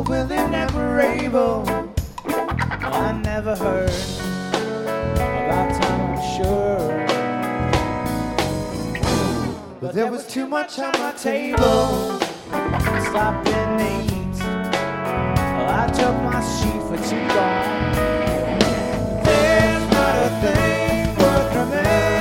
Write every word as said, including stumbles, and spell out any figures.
Well, they're never able. I never heard. About time, I'm sure. But there was too much on my table. Stopped and ate. Well, I took my sheet